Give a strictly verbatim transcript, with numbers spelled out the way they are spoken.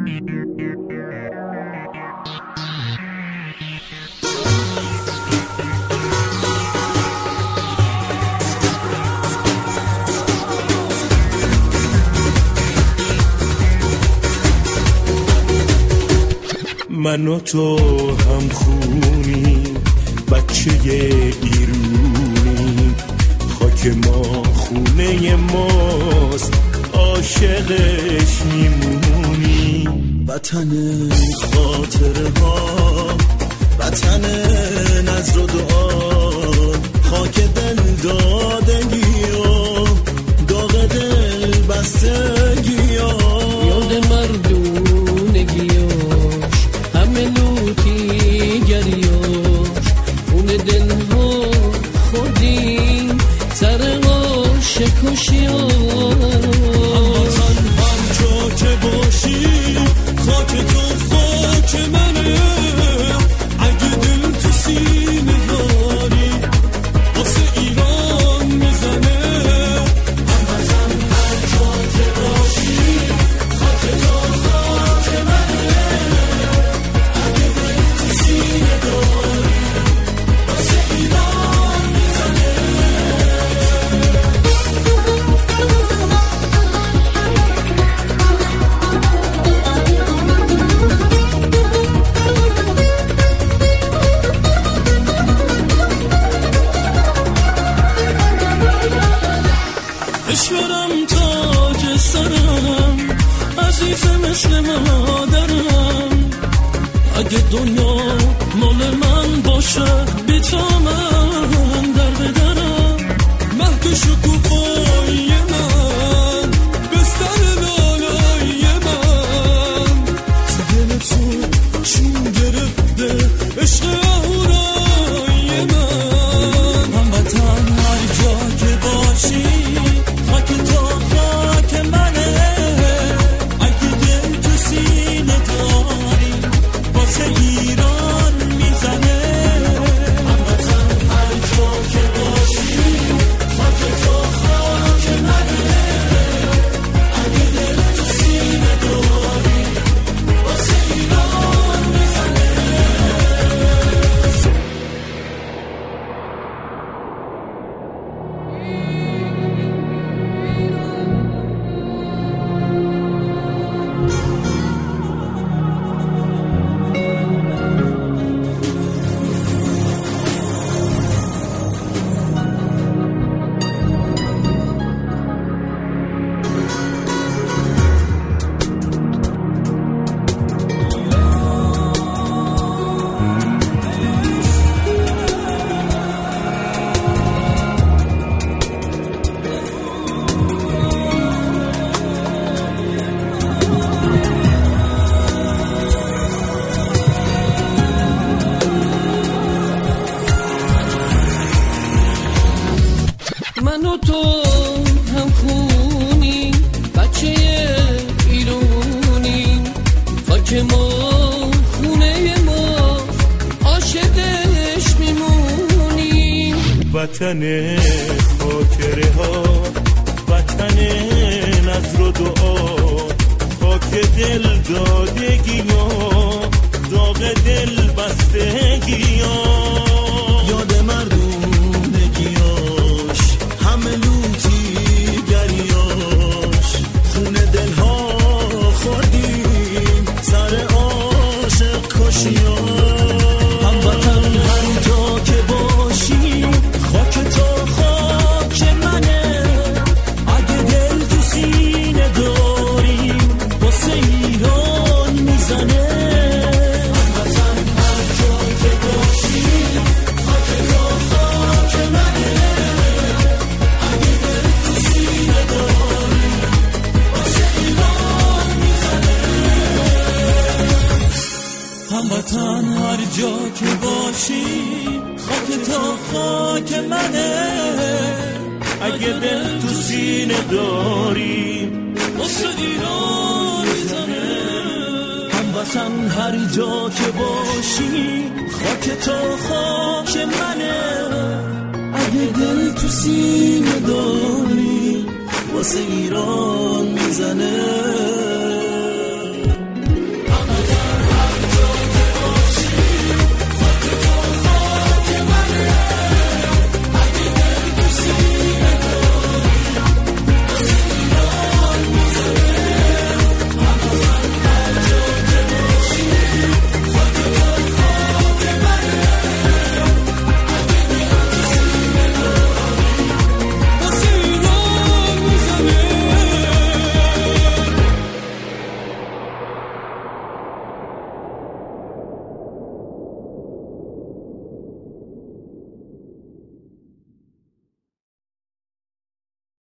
من و تو هم خونی بچه ایرونی، خاک ما خونه ماست عاشقش میمونی. وطن خاطره ها، وطن نظر و دعا، خاک دل دادگی و داغ دل بستگی ها. یاد مردونگیاش همه لوتی گریاش، خون دل ها خوردیم سر عاشق کشی ها. هموطن هر جا که باشی خاک تو خاک منه، اگه دل تو سینه داری واسه ایران میزنه. هموطن هر جا که باشی خاک تو خاک منه، اگه دل تو سینه داری واسه ایران میزنه. اشورم تاج سرم، عزیز مثل مادرم، اگه دنیا مال من باشه بی تو من در بدرم. مهد شکوفای من، بستر بالای من، تو دل تو چون گرفته عشق اهورای من. هموطن هر جا که باشی خاک تو خاک منه، اگه دل تو سینه داری واسه ایران میزنه. هموطن هر جا که باشی خاک تو خاک منه، اگه دل تو سینه داری واسه ایران میزنه. من و تو هم خونی بچه ایرونی، خاک ما خونه ما عاشقش میمونیم. وطن خاطره ها، وطن نظر و دعا، خاک دل دادگی ها، داغ دل بستگی ها. یاد مردونگیاش همه لوتی گریاش، خون دل ها خوردیم سر عاشق کشی ها. هموطن هر جا که باشی خاک تو خاک منه، اگه دل تو سینه داری واسه ایران میزنه. هموطن هر جا که باشی خاک تو خاک منه، اگه دل تو سینه داری واسه ایران میزنه. هموطن هر جا که باشی خاک تو خاک منه، اگه دل تو سینه داری واسه ایران میزنه. هموطن هر جا که باشی خاک تو خاک منه، اگه دل تو سینه داری واسه ایران